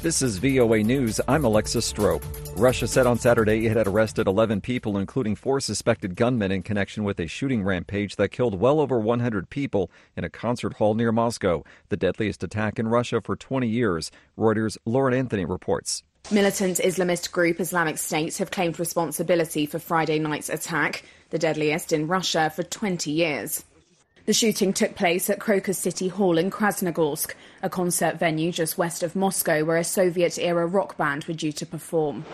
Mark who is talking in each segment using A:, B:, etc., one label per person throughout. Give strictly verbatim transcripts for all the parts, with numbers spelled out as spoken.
A: This is V O A News. I'm Alexis Strope. Russia said on Saturday it had arrested eleven people, including four suspected gunmen in connection with a shooting rampage that killed well over one hundred people in a concert hall near Moscow, the deadliest attack in Russia for twenty years. Reuters' Lauren Anthony reports.
B: Militant Islamist group Islamic State have claimed responsibility for Friday night's attack, the deadliest in Russia for twenty years. The shooting took place at Crocus City Hall in Krasnogorsk, a concert venue just west of Moscow where a Soviet-era rock band were due to perform.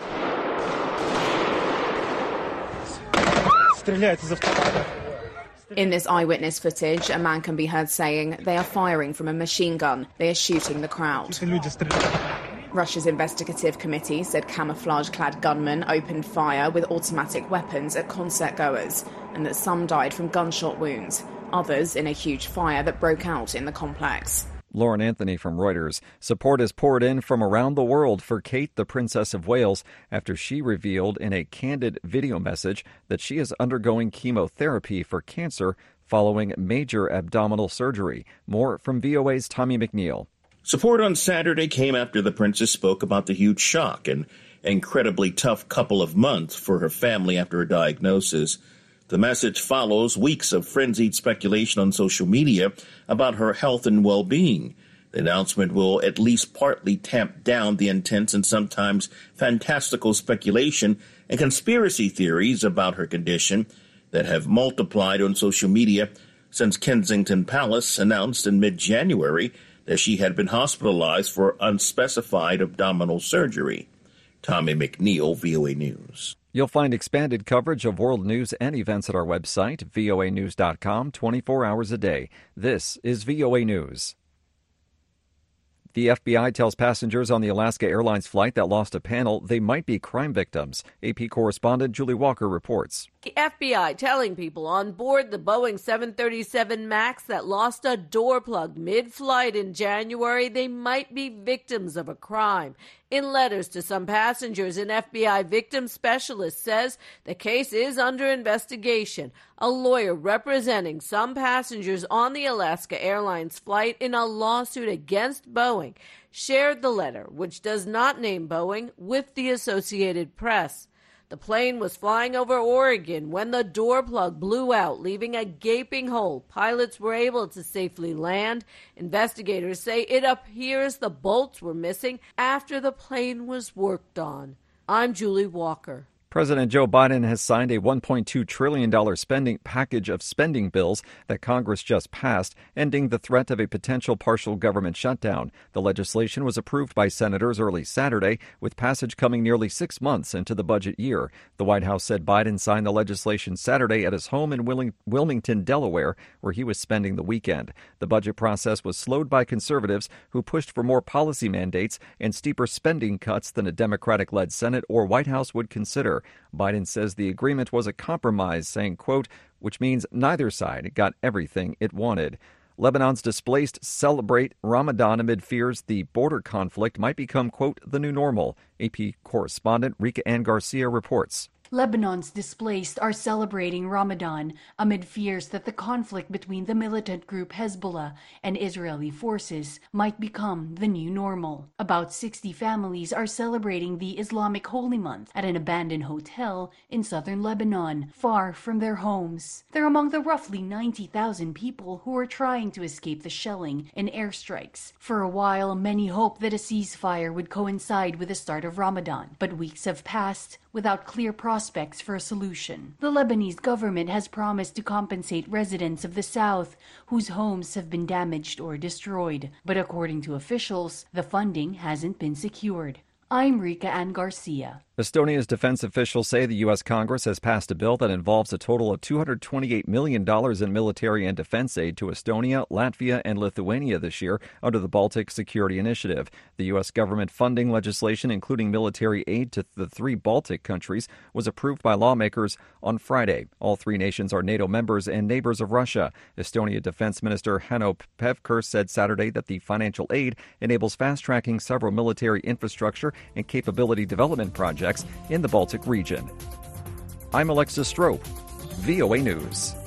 B: In this eyewitness footage, a man can be heard saying, "They are firing from a machine gun. They are shooting the crowd." Russia's investigative committee said camouflage-clad gunmen opened fire with automatic weapons at concert-goers and that some died from gunshot wounds, others in a huge fire that broke out in the complex.
A: Lauren Anthony from Reuters. Support has poured in from around the world for Kate, the Princess of Wales, after she revealed in a candid video message that she is undergoing chemotherapy for cancer following major abdominal surgery. More from V O A's Tommy McNeil.
C: Support on Saturday came after the princess spoke about the huge shock and incredibly tough couple of months for her family after her diagnosis. The message follows weeks of frenzied speculation on social media about her health and well-being. The announcement will at least partly tamp down the intense and sometimes fantastical speculation and conspiracy theories about her condition that have multiplied on social media since Kensington Palace announced in mid-January that she had been hospitalized for unspecified abdominal surgery. Tommy McNeil, V O A News.
A: You'll find expanded coverage of world news and events at our website, V O A news dot com, twenty-four hours a day. This is V O A News. The F B I tells passengers on the Alaska Airlines flight that lost a panel they might be crime victims. A P correspondent Julie Walker reports.
D: The F B I telling people on board the Boeing seven thirty-seven MAX that lost a door plug mid-flight in January they might be victims of a crime. In letters to some passengers, an F B I victim specialist says the case is under investigation. A lawyer representing some passengers on the Alaska Airlines flight in a lawsuit against Boeing shared the letter, which does not name Boeing, with the Associated Press. The plane was flying over Oregon when the door plug blew out, leaving a gaping hole. Pilots were able to safely land. Investigators say it appears the bolts were missing after the plane was worked on. I'm Julie Walker.
A: President Joe Biden has signed a one point two trillion dollars spending package of spending bills that Congress just passed, ending the threat of a potential partial government shutdown. The legislation was approved by senators early Saturday, with passage coming nearly six months into the budget year. The White House said Biden signed the legislation Saturday at his home in Wilmington, Delaware, where he was spending the weekend. The budget process was slowed by conservatives who pushed for more policy mandates and steeper spending cuts than a Democratic-led Senate or White House would consider. Biden says the agreement was a compromise, saying, quote, which means neither side got everything it wanted. Lebanon's displaced celebrate Ramadan amid fears the border conflict might become, quote, the new normal. A P correspondent Rika Ann Garcia reports.
E: Lebanon's displaced are celebrating Ramadan amid fears that the conflict between the militant group Hezbollah and Israeli forces might become the new normal. About sixty families are celebrating the Islamic Holy Month at an abandoned hotel in southern Lebanon, far from their homes. They're among the roughly ninety thousand people who are trying to escape the shelling and airstrikes. For a while, many hoped that a ceasefire would coincide with the start of Ramadan, but weeks have passed without clear prospects for a solution. The Lebanese government has promised to compensate residents of the south whose homes have been damaged or destroyed. But according to officials, the funding hasn't been secured. I'm Rika Ann Garcia.
A: Estonia's defense officials say the U S. Congress has passed a bill that involves a total of two hundred twenty-eight million dollars in military and defense aid to Estonia, Latvia, and Lithuania this year under the Baltic Security Initiative. The U S government funding legislation, including military aid to the three Baltic countries, was approved by lawmakers on Friday. All three nations are NATO members and neighbors of Russia. Estonia Defense Minister Hanno Pevkur said Saturday that the financial aid enables fast-tracking several military infrastructure and capability development projects in the Baltic region. I'm Alexis Strope, V O A News.